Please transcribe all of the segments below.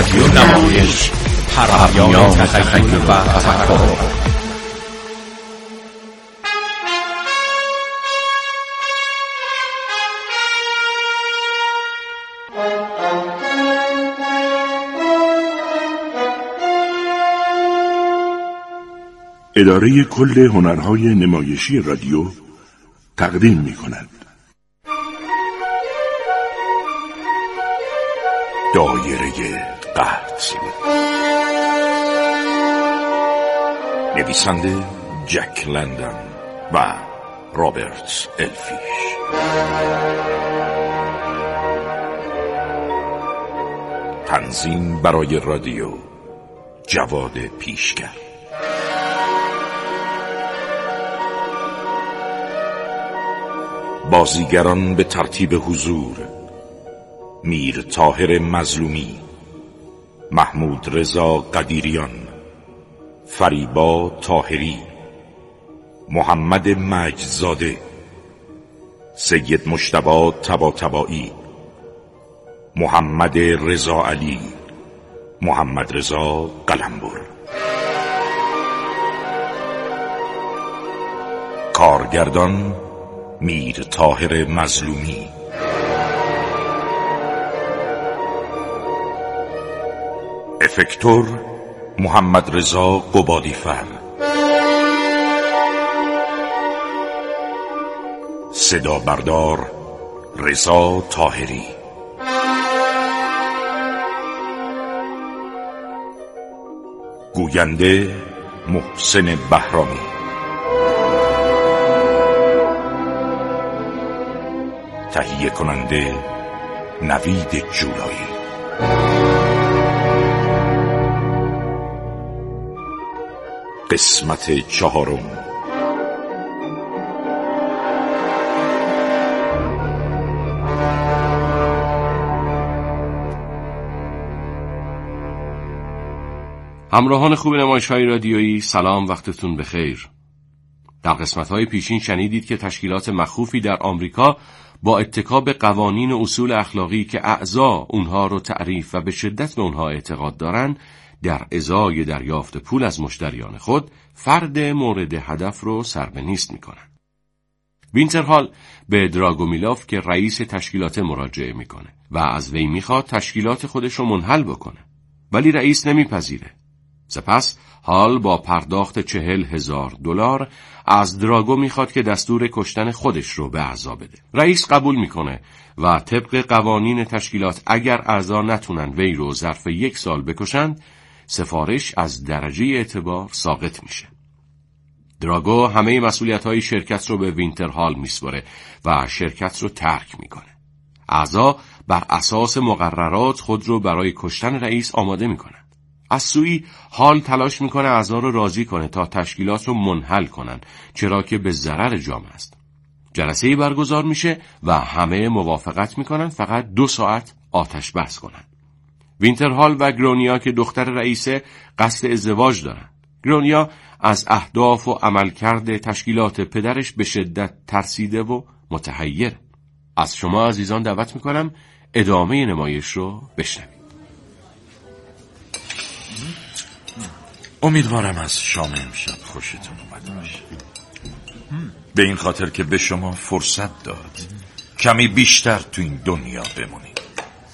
رادیو نمایش، پیام تخیل و تفکر. اداره کل هنرهای نمایشی رادیو تقدیم می‌کند دایره قطع. نویسنده جک لندن و رابرت الفیش. تنظیم برای رادیو جواد پیشگر. بازیگران به ترتیب حضور: میر طاهر مظلومی، محمود رضا قدیریان، فریبا طاهری، محمد مجدزاده، سید مجتبی طباطبایی، محمد رضا علی، محمد رضا قلمبر. کارگردان میر طاهر مظلومی. افکتور محمد رضا قبادیفر. صدا بردار رضا طاهری. گوینده محسن بهرامی. تهیه کننده نوید جولایی. قسمت 4. همراهان خوب نمایش‌های رادیویی، سلام، وقتتون بخیر. در قسمت‌های پیشین شنیدید که تشکیلات مخوفی در آمریکا با اتکا به قوانین و اصول اخلاقی که اعضا اونها رو تعریف و به شدت به اونها اعتقاد دارن، در ازای دریافت پول از مشتریان خود فرد مورد هدف رو سربنیست میکنن. وینترهال به دراگومیلوف که رئیس تشکیلات مراجعه میکنه و از وی میخواد تشکیلات خودش رو منحل بکنه، ولی رئیس نمیپذیره. سپس هال با پرداخت $40,000 از دراگو میخواد که دستور کشتن خودش رو به اعضا بده. رئیس قبول میکنه و طبق قوانین تشکیلات اگر اعضا نتونن وی رو ظرف 1 سال بکشند، سفارش از درجه اعتبار ساقط میشه. دراگو همه مسئولیت‌های شرکت رو به وینترهال میسپره و شرکت رو ترک میکنه. اعضا بر اساس مقررات خود رو برای کشتن رئیس آماده میکنن. از سوی هال تلاش میکنه اعضا رو راضی کنه تا تشکیلات رو منحل کنن، چرا که به ضرر جامعه است. جلسه‌ای برگزار میشه و همه موافقت میکنن فقط 2 ساعت آتش بس کنن. وینترهال و گرونیا که دختر رئیسه قصد ازدواج دارن. گرونیا از اهداف و عملکرد تشکیلات پدرش به شدت ترسیده و متحیر. از شما عزیزان دعوت میکنم ادامه نمایش رو بشنوید. امیدوارم از شام امشب خوشتون اومده باشه. به این خاطر که به شما فرصت داد کمی بیشتر تو این دنیا بمونید.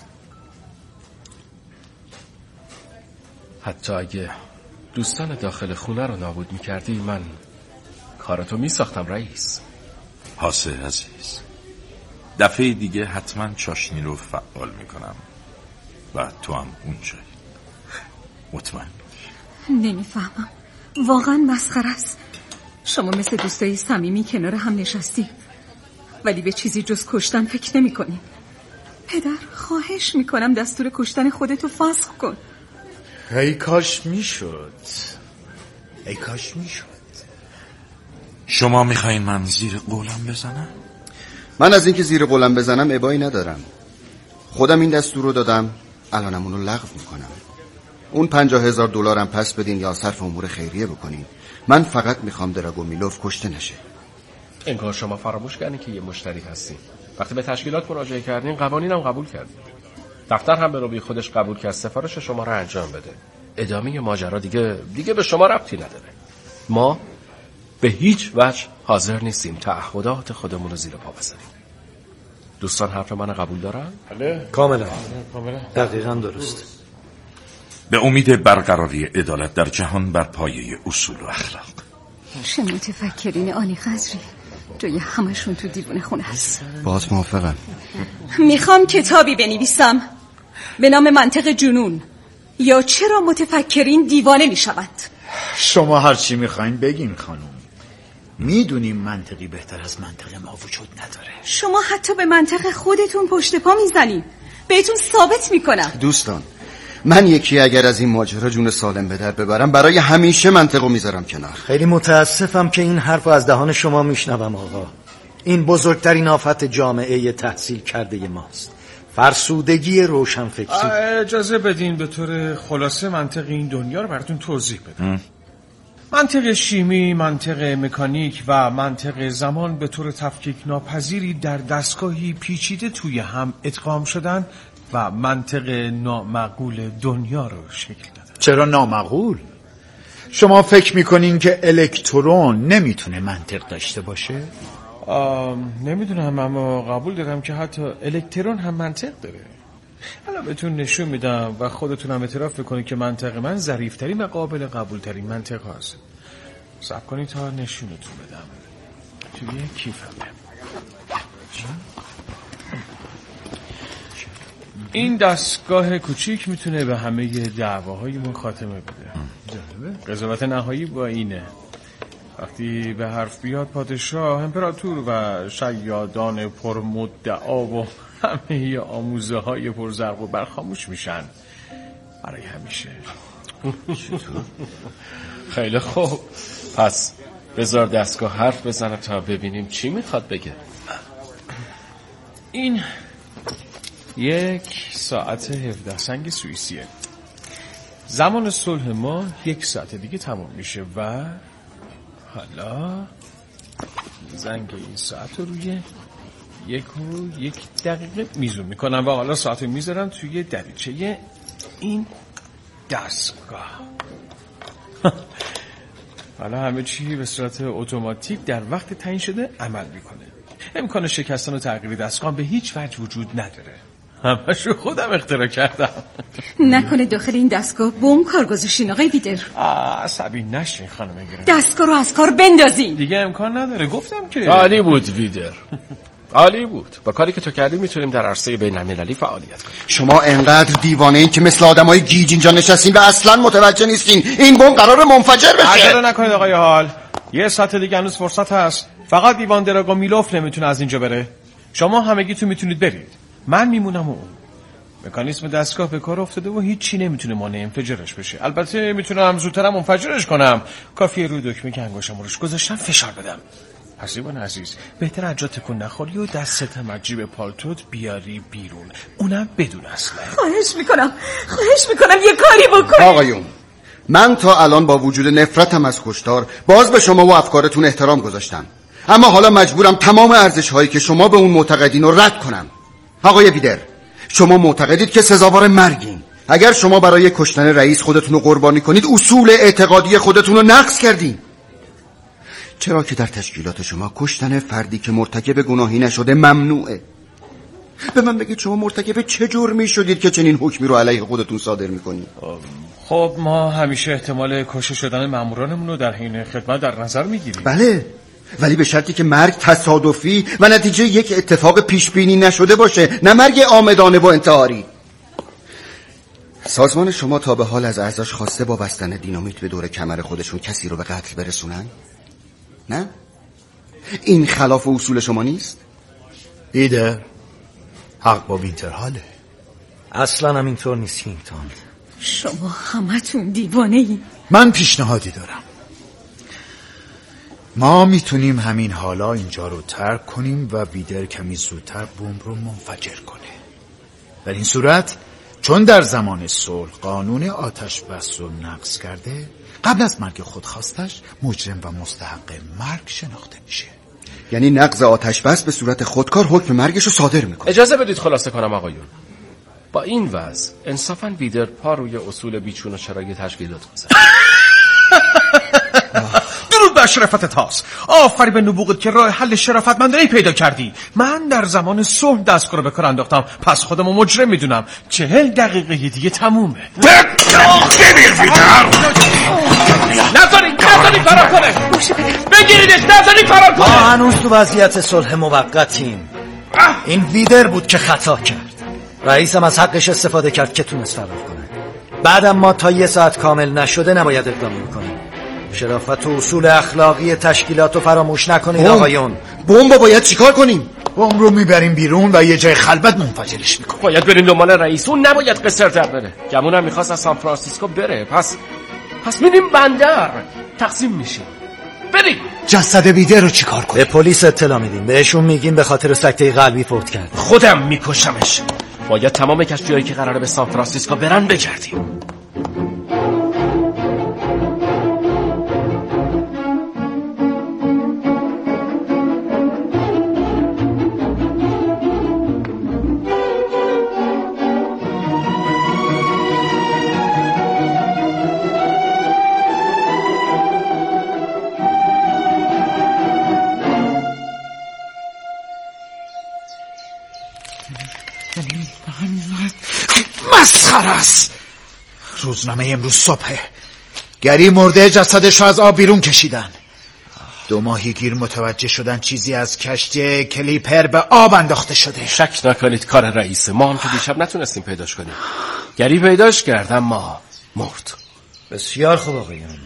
حتی اگه دوستان داخل خونه رو نابود میکردی، من کارتو میساختم رئیس. حاسه عزیز، دفعه دیگه حتما چاشنی رو فعال میکنم و تو هم اونجایی. مطمئن. نمیفهمم، واقعا مسخره است. شما مثل دوستای صمیمی کنار هم نشستی ولی به چیزی جز کشتن فکر نمی کنی. پدر، خواهش میکنم دستور کشتن خودتو فسخ کن. ای کاش میشد. شما میخواین من زیر قولم بزنم؟ من از اینکه زیر قولم بزنم ابایی ندارم. خودم این دستور رو دادم، الانم اونو لغو میکنم. اون $50,000 پس بدین یا صرف امور خیریه بکنین. من فقط میخوام دراگومیلوف کشته نشه. انگار شما فراموش کردین که یه مشتری هستین. وقتی به تشکیلات مراجعه کردین قوانینم قبول کردین. دفتر هم به روی خودش قبول کرد سفارش شما را انجام بده. ادامه ماجرا دیگه به شما ربطی نداره. ما به هیچ وجه حاضر نیستیم تعهدات خودمون رو زیر پا بزنیم. دوستان حرف من قبول دارن؟ بله کاملا. دقیقاً درست. به امید برقراری عدالت در جهان بر پایه اصول و اخلاق. چه متفکرین عالی قدری، جای همشون تو دیوونه خونه هست. باز موافقم. میخوام کتابی بنویسم به نام منطق جنون، یا چرا متفکرین دیوانه میشوند. شما هر چی میخواین بگین خانم. میدونیم منطقی بهتر از منطق ما وجود نداره. شما حتی به منطق خودتون پشت پا میزنید. بهتون ثابت میکنم. دوستان، من یکی اگر از این ماجرا جون سالم به در ببرم برای همیشه منطقو میذارم کنار. خیلی متاسفم که این حرف از دهان شما میشنوم آقا. این بزرگترین آفت جامعه تحصیل کرده ماست، فرسودگی روشنفکری. اجازه بدین به طور خلاصه منطق این دنیا رو براتون توضیح بدم. منطق شیمی، منطق مکانیک و منطق زمان به طور تفکیک ناپذیری در دستگاهی پیچیده توی هم ادغام شدن و منطق نامعقول دنیا رو شکل دادن. چرا نامعقول؟ شما فکر میکنین که الکترون نمیتونه منطق داشته باشه؟ نمیدونم، اما قبول دارم که حتی الکترون هم منطق داره. الان بهتون نشون میدم و خودتون هم اعتراف بکنید که منطق من ظریف‌ترین و قابل قبول‌ترین منطق هست. صبر کنید تا نشونتون بدم. توی کیفمه. این دستگاه کوچیک میتونه به همه دعواهای ما خاتمه بده. قضاوت نهایی با اینه: وقتی به حرف بیاد پادشاه، امپراتور و شیادان پرمدعا و همه آموزه های پرزرق و برق خاموش میشن برای همیشه. خیلی خوب، پس بذار دستگاه حرف بزنه تا ببینیم چی میخواد بگه. این 1 ساعت 17 سنگ سوئیسیه. زمان صلح ما 1 ساعت دیگه تمام میشه و حالا زنگ این ساعت رو روی 1 دقیقه میزون میکنم و حالا ساعت رو میذارم توی دریچه این دستگاه. حالا همه چی به صورت اتوماتیک در وقت تعیین شده عمل میکنه. امکان شکستن و تغییر دستگاه به هیچ وجه وجود نداره. همشو خودم اختراع کردم. نکنه داخل این دستگاه بمب کار گذاشتین آقای ویدر؟ عصبی نشین خانم گرم. دستگاه رو از کار بندازین. دیگه امکان نداره، گفتم که. عالی بود ویدر، عالی بود. با کاری که تو کردی میتونیم در عرصه بین‌المللی فعالیت کنیم. شما انقدر دیوانه این که مثل آدمای گیج اینجا نشستین و اصلا متوجه نیستین این بمب قراره منفجر بشه. عجله نکنید آقای حال، 1 ساعت دیگه هنوز فرصت هست. فقط ایوان دراگومیلوف نمیتونه از اینجا بره. شما همگیتون میتونید برید، من میمونم و اون. مکانیسم دستگاه به کار افتاده و هیچی نمیتونه مانع انفجارش بشه. البته میتونم زودترم منفجرش کنم. کافیه روی دکمه که انگشتم روش گذاشتم فشار بدم. حسیبان عزیز، بهتر از جا تکون نخوری و دستت هم از جیب پالتوت بیاری بیرون، اونم بدون اسلحه. خواهش میکنم یه کاری بکنید. آقایون، من تا الان با وجود نفرتم از کشتار باز به شما و افکارتون احترام گذاشتم، اما حالا مجبورم تمام ارزش هایی که شما به اون معتقدین رو رد کنم. آقای ویدر، شما معتقدید که سزاوار مرگین. اگر شما برای کشتن رئیس خودتون رو قربانی کنید، اصول اعتقادی خودتون رو نقض کردین. چرا که در تشکیلات شما کشتن فردی که مرتکب گناهی نشده ممنوعه. به من بگید شما مرتکب چه جرمی شدید که چنین حکمی رو علیه خودتون صادر میکنید؟ خب ما همیشه احتمال کشته شدن مامورانمون رو در حین خدمت در نظر میگیریم. بله، ولی به شرطی که مرگ تصادفی و نتیجه یک اتفاق پیش بینی نشده باشه، نه مرگ عامدانه و انتحاری. سازمان شما تا به حال از اعضاش خواسته با بستن دینامیت به دور کمر خودشون کسی رو به قتل برسونن؟ نه؟ این خلاف اصول شما نیست؟ ایده حق با وینترهاله. اصلا هم اینطور نیست کینگتون. شما همتون دیوانه ای. من پیشنهادی دارم. ما میتونیم همین حالا اینجا رو ترک کنیم و ویدر کمی زودتر بمب رو منفجر کنه. در این صورت چون در زمان صلح قانون آتش بس رو نقض کرده، قبل از مرگ خودخواستش مجرم و مستحق مرگ شناخته میشه. یعنی نقض آتش بس به صورت خودکار حکم مرگش رو صادر میکنه. اجازه بدید خلاصه کنم آقایون. با این وضع انصافاً ویدر پا روی اصول بیچون و چرای تشکیلات گذاشت. درود بر شرافتت هاست. آفرین به نبوغت که راه حل شرافتمندانه پیدا کردی. من در زمان صلح دستگاه رو به کار انداختم، پس خودمو مجرم میدونم. 40 دقیقه دیگه تمومه. نذارین فرار کنه. بگیریدش، نذارین فرار کنه. ما هنوز تو وضعیت صلح موقتیم. این ویدر بود که خطا کرد. رئیسم از حقش استفاده کرد که تونست فرار کنه. بعدم ما تا 1 ساعت کامل نشده نباید اقدام کنیم. شرافت و اصول اخلاقی تشکیلات رو فراموش نکنید آقایون. بمب باید چیکار کنیم؟ بمب رو میبریم بیرون و یه جای خلوت منفجرش میکنیم. باید بریم دنبال رئیس، اون نباید قصر در بره. گمونم میخواست از سان فرانسیسکو بره. پس میریم بندر تقسیم میشیم. بریم. جسد ویدر رو چیکار کنیم؟ به پلیس اطلاع میدیم، بهشون میگیم به خاطر سکته قلبی فوت کرد. خودم میکشمش. باید تمام کشتی‌هایی که قراره به سان فرانسیسکو برن بگردیم. مسخره است. روزنامه امروز صبح گری مرده جسدش رو از آب بیرون کشیدن. 2 ماهیگیر متوجه شدن چیزی از کشتی کلیپر به آب انداخته شده. شک نکنید کار رئیسه. ما هم که دیشب نتونستیم پیداش کنیم. گری پیداش کرد اما مرد. بسیار خوب آقایان.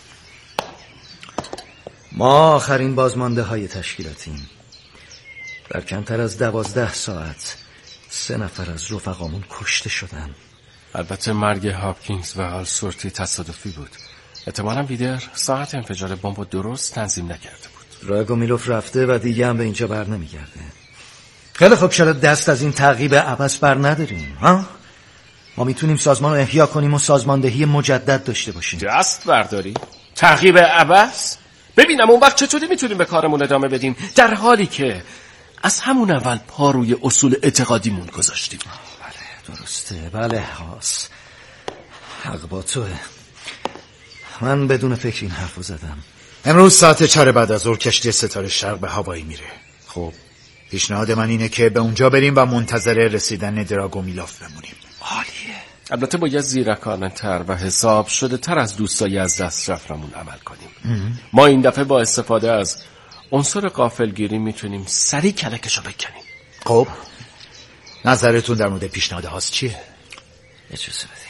ما آخرین بازمانده های تشکیلاتیم. در کمتر از 12 ساعت 3 نفر از رفقامون کشته شدن. البته مرگ هاپکینز و آلسورتی تصادفی بود. احتمالاً ویدر ساعت انفجار بمب درست تنظیم نکرده بود. راگومیلوف رفته و دیگه هم به اینجا بر نمیگرده. خیلی خوب، چرا دست از این تعقیب عبث بر نداریم؟ ها؟ ما میتونیم سازمان رو احیا کنیم و سازماندهی مجدد داشته باشیم. دست برداری؟ تعقیب عبث؟ ببینم اون وقت چطوری میتونیم به کارمون ادامه بدیم در حالی که از همون اول پا روی اصول اعتقادیمون گذاشتیم. بله درسته. بله هاس، حق با توه. من بدون فکر این حرفو زدم. امروز ساعت 4 بعد از ظهر کشتی ستاره شرق به هوایی میره. خب پیشنهاد من اینه که به اونجا بریم و منتظر رسیدن دراگومیلوف بمونیم. عالیه. البته باید زیرکانه تر و حساب شده تر از دوستای از دست رفتمون عمل کنیم. ما این دفعه با استفاده از عنصر غافلگیری میتونیم سریع کلکشو بکنیم. خب نظرتون در مورد پیشنهاد هاست چیه؟ اجازه بدین.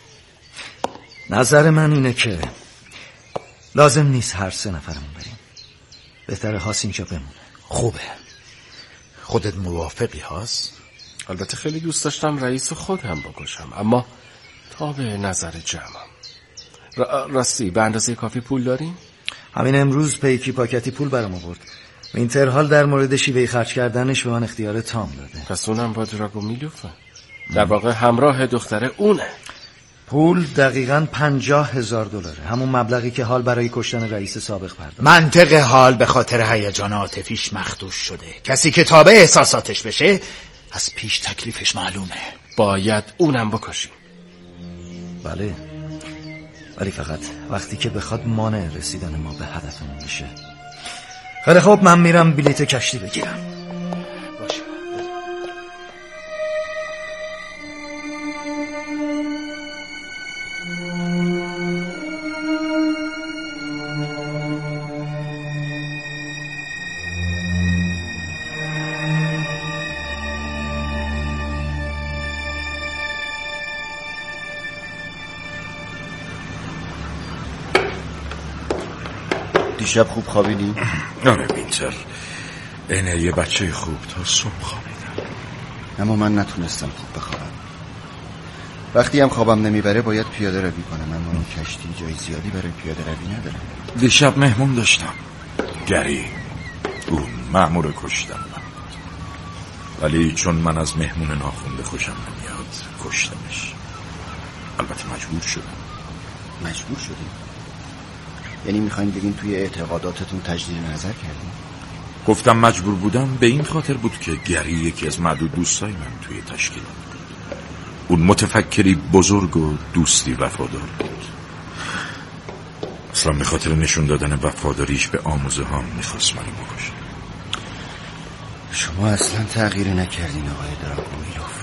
نظر من اینه که لازم نیست هر 3 نفرمون بریم. بهتره هاس اینجا بمونه. خوبه. خودت موافقی هاست؟ البته خیلی دوست داشتم رئیس خودم بکشم، اما تا به نظر جمعم. راستی به اندازه کافی پول داریم؟ همین امروز پیکی پاکتی پول برام آورد. اینترحال در مورد شیوه خرج کردنش به من اختیار تام داده. پس اونم با دراگومیلوفه. در واقع همراه دختره اونه. پول دقیقاً $50,000، همون مبلغی که حال برای کشتن رئیس سابق پرداخت. منطق حال به خاطر هیجان عاطفیش مخدوش شده. کسی که تابع احساساتش بشه از پیش تکلیفش معلومه. باید اونم بکشیم. بله، ولی فقط وقتی که بخواد مانع رسیدن ما به هدفمون بشه. خیلی خوب، من میرم بلیت کشتی بگیرم. باشه. دیشب خوب خوابیدی؟ آره وینتر، اینه یه بچه خوب تا صبح خوابیدم. اما من نتونستم خوب بخوابم. وقتی هم خوابم نمیبره باید پیاده روی کنم، اما این کشتی جای زیادی برای پیاده روی نداره. دیشب مهمون داشتم، گری، اون مأمور کشتم من. ولی چون من از مهمون ناخونده خوشم نمیاد کشتمش. البته مجبور شدم. مجبور شدی؟ یعنی میخواین بگین توی اعتقاداتتون تجدید نظر کردین؟ گفتم مجبور بودم به این خاطر بود که گری یکی از معدود دوستای من توی تشکیلات بود. اون متفکری بزرگ و دوستی وفادار بود. اصلا به خاطر نشون دادن وفاداریش به آموزه ها میخواست منو بکشه. شما اصلا تغییر نکردین آقای دراگومیلوف.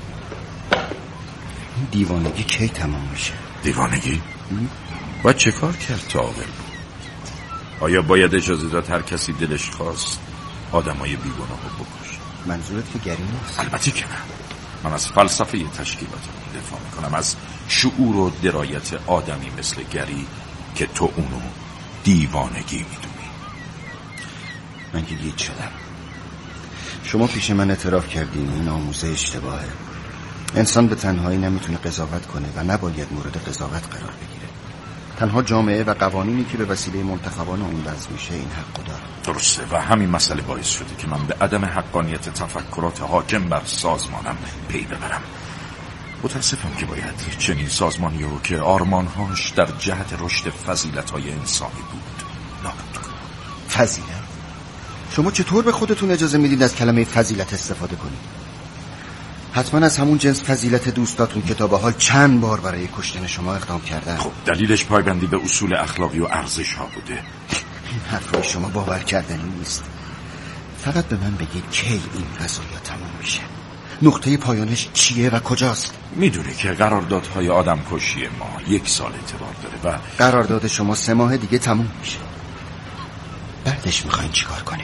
این دیوانگی کی تمام میشه؟ دیوانگی؟ باید چه کار کرد تا عاقل بود؟ آیا باید اجازه داد هر کسی دلش خواست آدمای بیگناه رو بکشه؟ منظورت که گری نیست؟ البته که نه. من از فلسفه تشکیلاتمون دفاع میکنم، از شعور و درایت آدمی مثل گری که تو اونو دیوانگی میدونی. من که گیج شدم. شما پیش من اعتراف کردین این آموزه اشتباهه. انسان به تنهایی نمیتونه قضاوت کنه و نباید مورد قضاوت قرار بگیره. تنها جامعه و قوانینی که به وسیله منتخبان اون وضع میشه این حقو داره. درسته و همین مسئله باعث شده که من به عدم حقانیت تفکرات حاکم بر سازمانم پی ببرم. متاسفم که باید چنین سازمانی رو که آرمانهاش در جهت رشد فضیلت‌های انسانی بود نابود کنم. فضیلت؟ شما چطور به خودتون اجازه میدید از کلمه فضیلت استفاده کنید؟ حتما از همون جنس فضیلت دوستاتون که تا به حال چند بار برای کشتن شما اقدام کردن. خب دلیلش پایبندی به اصول اخلاقی و ارزش ها بوده. این حرفای شما باور کردنی نیست. فقط به من بگید کی این قضایا تمام میشه؟ نقطه پایانش چیه و کجاست؟ میدونی که قراردادهای آدم کشی ما 1 سال اعتبار داره و قرارداد شما 3 ماه دیگه تموم میشه. بعدش میخواین چیکار کنین؟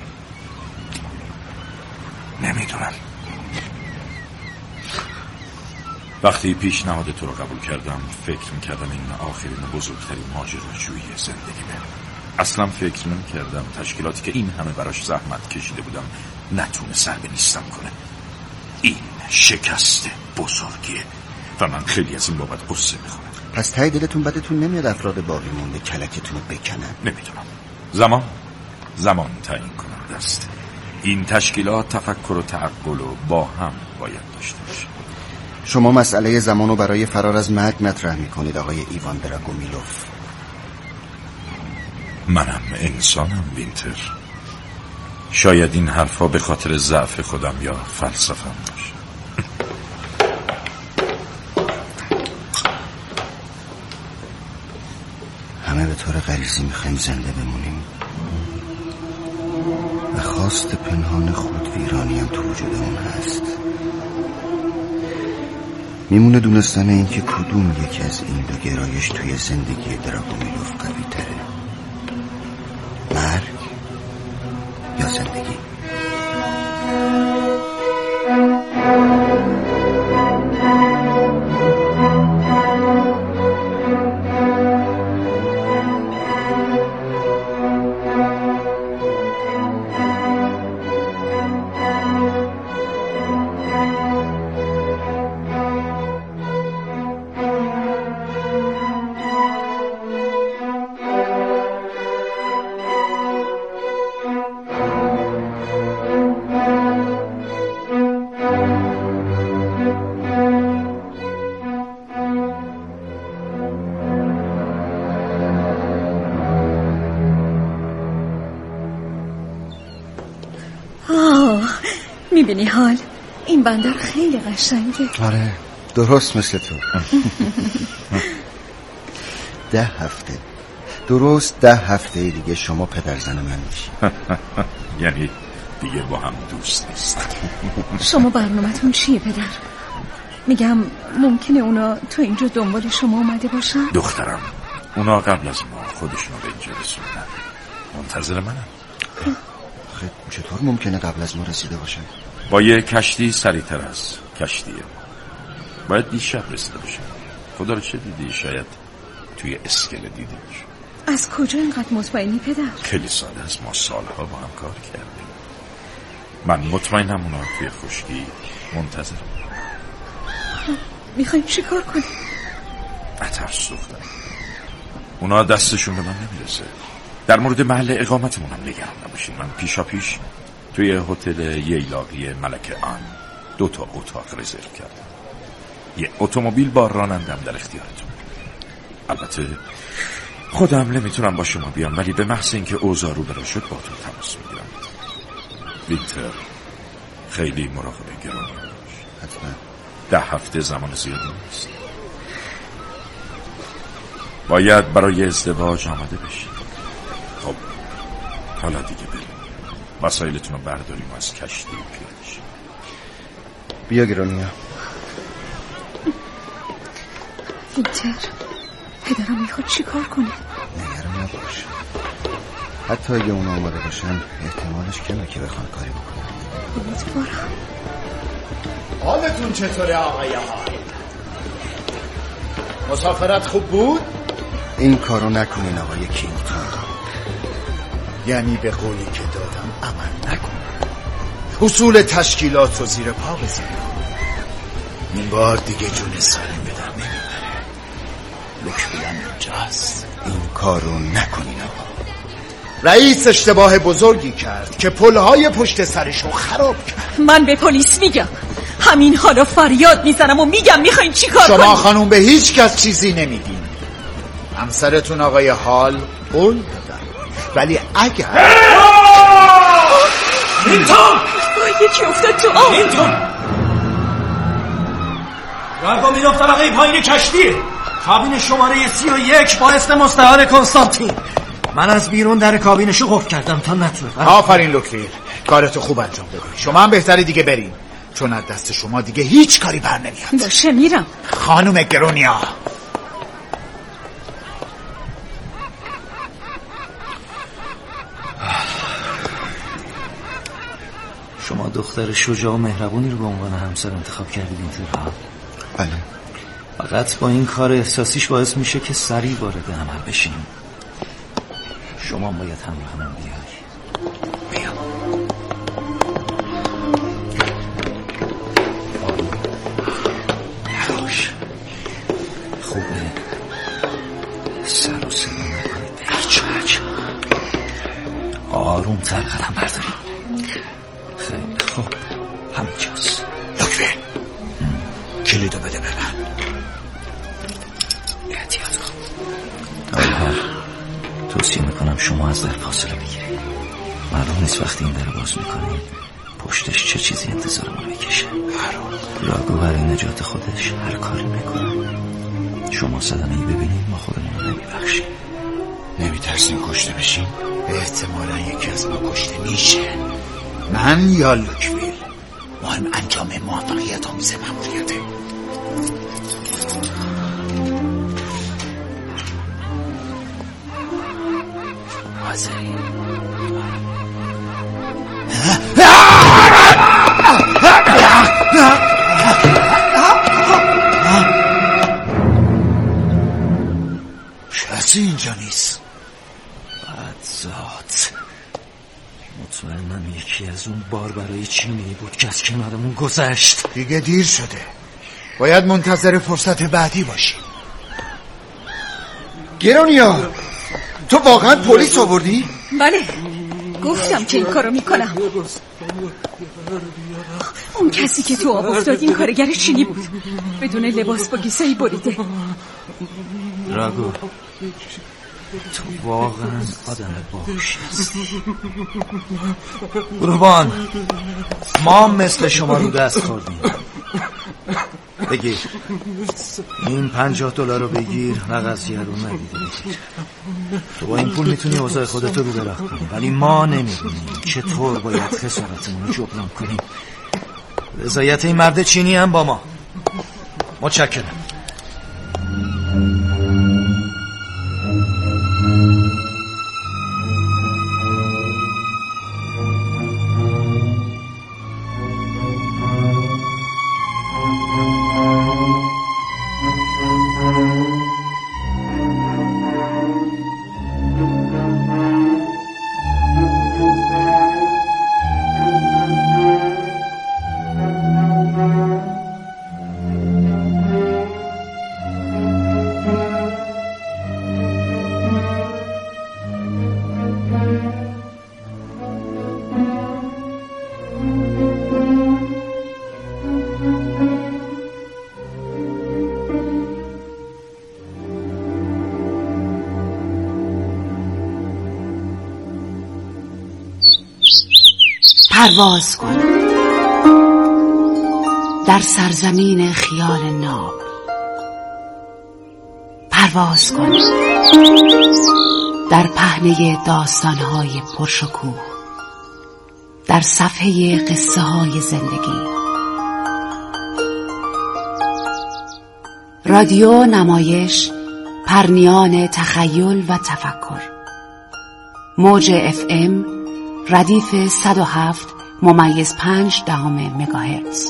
نمیدونم. وقتی پیشنهاد تو رو قبول کردم فکر میکردم این آخرین و بزرگترین ماجراجویی زندگیمه. اصلا فکر نمیکردم تشکیلاتی که این همه براش زحمت کشیده بودم نتونه سر به نیستم کنه. این شکست بزرگیه و من خیلی از این بابت قصه میخورم. پس ته دلتون بدتون نمیاد افراد باقی مونده کلکتون رو بکنن؟ نمیدونم. زمان تعیین کننده است. این تشکیلات تفکر و تعقل رو با هم باید داشته باشه. شما مسئله زمان رو برای فرار از مرگ مطرح میکنید آقای ایوان دراگومیلوف. منم انسانم وینتر. شاید این حرفا به خاطر ضعف خودم یا فلسفم باشه. همه به طور غریزی میخوایم زنده بمونیم و خواست پنهان خود ویرانی هم تو وجود اون هست. میمونه دونستن این که کدوم یکی از این دو گرایش توی زندگی دراگومیلوف قوی تره، مرگ یا زندگی. میبینی حال؟ این بندر خیلی قشنگه. آره درست مثل تو. 10 هفته درست 10 هفته دیگه شما پدرزن من میشی. یعنی دیگه با هم دوست نیست. شما برنامه‌تون چیه پدر؟ میگم ممکنه اونا تو اینجا دنبال شما اومده باشن؟ دخترم اونا قبل از ما خودشونو به اینجا رسوندن، منتظر منم. خب چطور ممکنه قبل از ما رسیده باشن؟ با یه کشتی سریعتر از کشتیه. باید دیشب رسیده باشن. خدا رو چه دیدی؟ شاید توی اسکله دیده باشه. از کجا اینقدر مطمئنی پدر؟ خیلی ساده است، ما سالها با هم کار کردیم. من مطمئنم اونا توی خشکی منتظر. میخوایم چی کار کنیم؟ نترس دختر، اونا دستشون به من نمیرسه. در مورد محل اقامتمون هم نگران نباشین. من پیشا پیش توی هتل ییلاقی ملکه آن 2 اتاق رزرو کردم. یه اتومبیل با رانندم در اختیارتون. البته خودم نمیتونم با شما بیام، ولی به محض اینکه اوضاع رو برا شد با تو تماس میگیرم. وینتر خیلی مراقب گرامی باش. حتما. 10 هفته زمان زیادی نیست. باید برای ازدواج آماده بشید. خب حالا دیگه بریم، وسایلتون رو برداریم و از کشتی پیاده شیم. بیا گرانیا. وینتر، پدرم میخواد چی کار کنه؟ نگران نباش، حتی اگه اون آماده باشن احتمالش کمه که بخوان کاری بکنن. امیدوارم. حالتون چطوره آقای حال؟ مسافرت خوب بود؟ این کارو نکنین آقای کینگتون. یعنی به قولی که دادم عمل نکن، اصول تشکیلات رو زیر پا بزنیم. این بار دیگه جون سالم به در نمیبره. لکبیلم اینجاست. این کارو نکنین آقا. رئیس اشتباه بزرگی کرد که پلهای پشت سرشو خراب کرد. من به پلیس میگم، همین حالا فریاد میزنم و میگم میخواین چی کار کنیم. شما خانوم به هیچ کس چیزی نمیدین. همسرتون آقای حال قول دادن، ولی اگر اینتون یکی افتاد تو آب. اینتون راگو میرفت طبقه پایین کشتی. کابین شماره 31 با اسم مستعار کنستانتین. من از بیرون در کابینشو قفل کردم تا نتونه. آفرین لوکویل، کارتو خوب انجام بدی. شما هم بهتره دیگه برین، چون از دست شما دیگه هیچ کاری بر نمیاد. باشه میرم. خانم گرونیا، شما دختر شجاع و مهربونی رو به عنوان همسر انتخاب کردید اینطور. بله. فقط با این کار احساسیش باعث میشه که سریع وارد عمل بشیم. شما باید همراهمون بیایی. بیا. نراش خوبه، سر و صدا نکنید به هیچ وجه. آروم تر قدم برداریم. خیلی خوب، همینجاست. لوکویل، کلیدو بده به من. احتیاط کن. آیها، توصیه میکنم شما از در فاصله بگیرید. معلوم نیست وقتی این در باز میکنید پشتش چه چیزی انتظارمون بکشه. راگو برای نجات خودش هر کاری میکنه. شما صدمه‌ای ببینید ما خودمون رو نمیبخشیم. نمیترسیم کشته بشیم؟ احتمالا یکی از ما کشته میشه، من یا لوکویل. مهم انجام موفقیت آمیز مأموریته. کسی اینجا نیست. بدزاد، مطمئنم یکی از اون بار برای چینی بود که از کنارمون گذشت. دیگه دیر شده، باید منتظر فرصت بعدی باشیم. گرونیا، تو واقعا پلیس آوردی؟ بله، گفتم که این کارو میکنم. اون کسی که تو آب افتاد این کارگر چینی بود، بدون لباس با گیسه‌ای بریده. راگو، تو واقعا آدم باهوشی هستی. قربان، ما مثل شما رو دست خوردیم. بگیر این $50 رو بگیر و قضیه رو ندیده بگیر. تو با این پول میتونی اوضاع خودت رو براه کنی، ولی ما نمیدونیم چطور باید خسارتمون رو جبران کنیم. رضایت این مرد چینی هم با ما. متشکرم. پرواز کن. در سرزمین خیال ناب پرواز کن در پهنه داستان‌های پرشکوه، در صفحه قصه‌های زندگی. رادیو نمایش، پرنیان تخیل و تفکر. موج FM ردیف 107.5 مگاهرتز.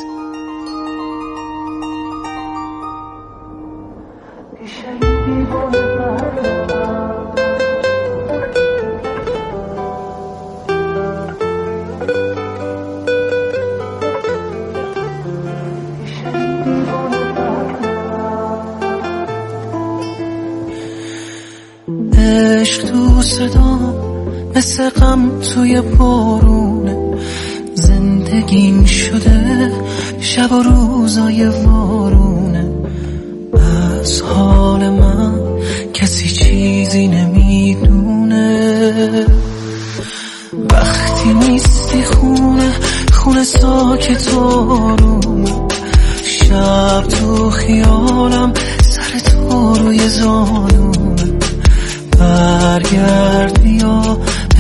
عشق تو صدا مثل غم توی بارونه، زندگیم شده شب و روزای وارونه. از حال من کسی چیزی نمیدونه، وقتی نیستی خونه ساکت و آرومه. شب تو خیالم سر تو روی زانومه. برگرد بیا به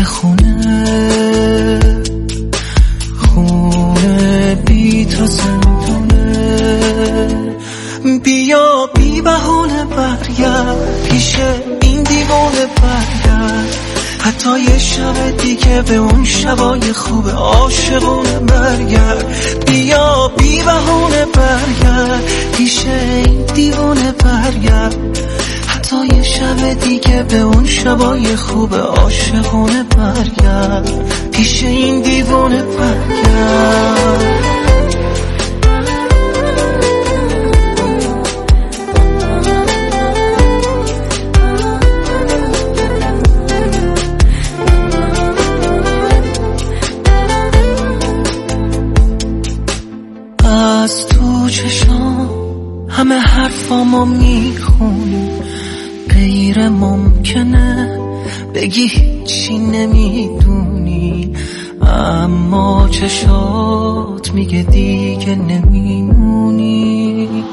خونه بی تو زندونه. بیا بی بهونه برگرد پیش این دیوانه برگرد، حتی یه شب دیگه به اون شبای خوب عاشقونه برگرد. بیا بی بهونه برگرد پیش این دیوانه برگرد، حتی یه شب دیگه به اون شبای خوب عاشقونه برگرد، پیش این دیوانه برگرد. از تو چشام همه حرفامو میخونی، غیر ممکنه بگی هیچی نمیدونی، اما چشات میگه دیگه نمیمونی.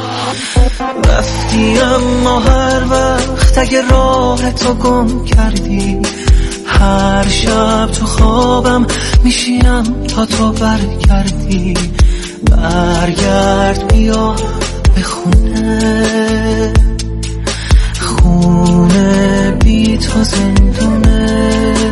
رفتی اما هر وقت اگه راه تو گم کردی، هر شب تو خوابم میشینم تا تو برگردی. برگرد بیا به خونه بی تو زندونه.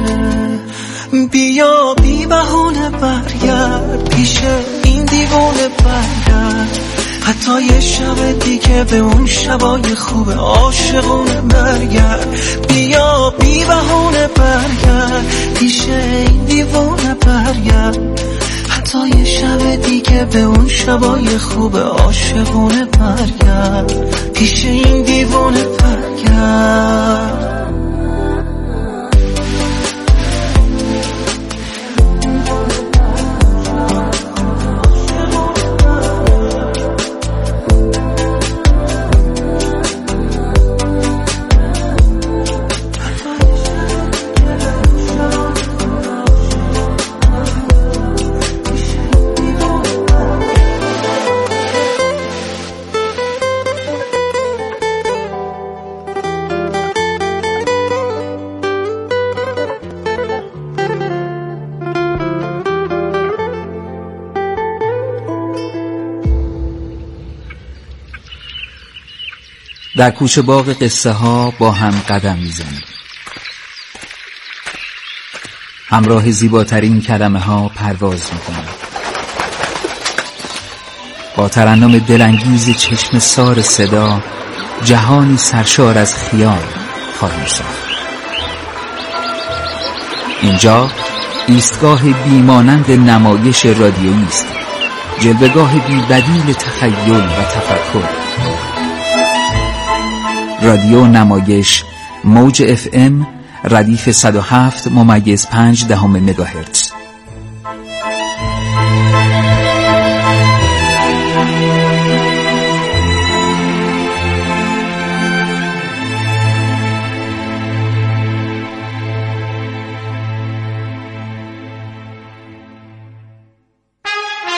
بیا بی بهونه برگرد پیش این دیوانه برگرد، حتی یه شب دیگه به اون شبای خوب عاشقونه برگرد. بیا بی بهونه برگرد پیش این دیوانه برگرد، حتی یه شب دیگه به اون شبای خوب عاشقونه برگرد، پیش این دیوانه برگرد. در کوچه باغ قصه ها با هم قدم میزنیم، همراه زیباترین کلمه ها پرواز میکنیم، با ترنم دلانگیز چشم سار صدا جهانی سرشار از خیال خواهیم ساخت. اینجا ایستگاه بیمانند نمایش رادیویی است، جلوه‌گاه بی‌بدیل تخیل و تفکر. رادیو نمایش موج FM ردیف 107.5 مگاهرتز.